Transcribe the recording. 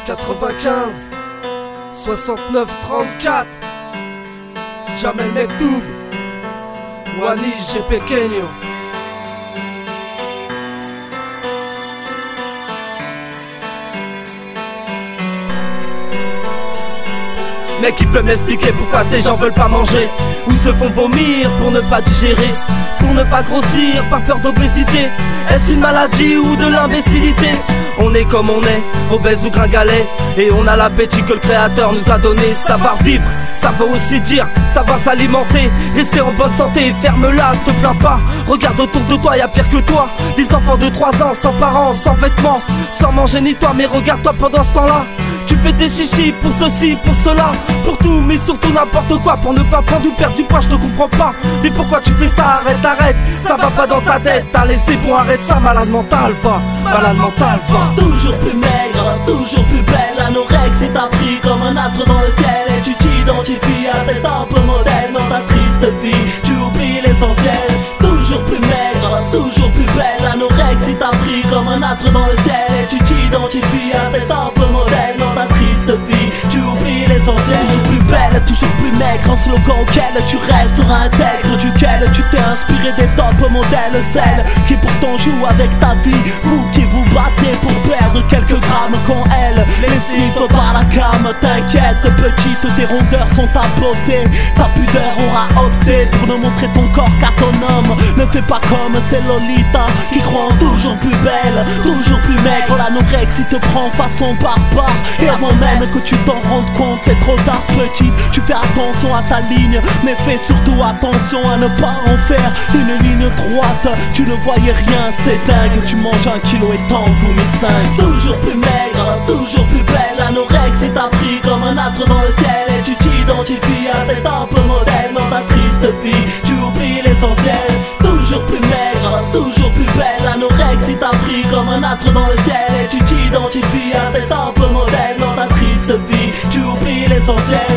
95 69 34 Jamel Mektoub Wani G Pequeño. Mec, qui peut m'expliquer pourquoi ces gens veulent pas manger ou se font vomir pour ne pas digérer, pour ne pas grossir par peur d'obésité? Est-ce une maladie ou de l'imbécilité? On est comme on est, obèse ou gringalet, et on a l'appétit que le créateur nous a donné. Savoir vivre, ça veut aussi dire savoir s'alimenter, rester en bonne santé, ferme-la, te plains pas. Regarde autour de toi, y'a pire que toi. Des enfants de 3 ans, sans parents, sans vêtements, sans manger ni toi. Mais regarde-toi pendant ce temps-là, tu fais des chichis pour ceci, pour cela, pour tout, mais surtout n'importe quoi, pour ne pas prendre ou perdre du poids. Je te comprends pas, mais pourquoi tu fais ça? Arrête, arrête, ça va pas dans ta tête. Allez, c'est bon, arrête ça, malade mental, va, malade mental, va. Toujours plus maigre, toujours plus belle, l'anorexie t'a pris comme un astre dans le ciel. Et tu t'identifies à cet un peu modèle dans ta triste vie, tu oublies l'essentiel. Toujours plus maigre, toujours plus belle, l'anorexie t'a pris comme un astre dans le ciel. Et tu t'identifies à cet un peu modèle dans ta triste vie, tu oublies l'essentiel. Toujours plus belle, toujours plus maigre, un slogan auquel tu resteras intègre, duquel tu t'es inspiré des top modèles, celles qui pourtant jouent avec ta vie. Vous qui vous battez pour perdre quelques grammes, quand elles les sniffent par la cam. T'inquiète petite, tes rondeurs sont à beauté. Ta pudeur aura opté pour ne montrer ton corps qu'à ton homme. Ne fais pas comme ces Lolita qui croient en toujours plus belle, toujours plus maigre. L'anorexie te prend façon barbare, et avant même que tu t'en rendes compte, c'est trop tard petite. Tu fais attention à ta ligne, mais fais surtout attention à ne pas en faire une ligne droite. Tu ne voyais rien, c'est dingue. Tu manges 1 kilo et t'en vomis 5. Toujours plus maigre, toujours plus belle, l'anorexie t'a pris comme un astre dans le ciel. Et tu t'identifies à cet un peu modèle dans ta triste vie, tu oublies l'essentiel. Toujours plus maigre, toujours plus belle, l'anorexie t'a pris comme un astre dans le ciel. Et tu t'identifies à cet un peu modèle dans ta triste vie, tu oublies l'essentiel.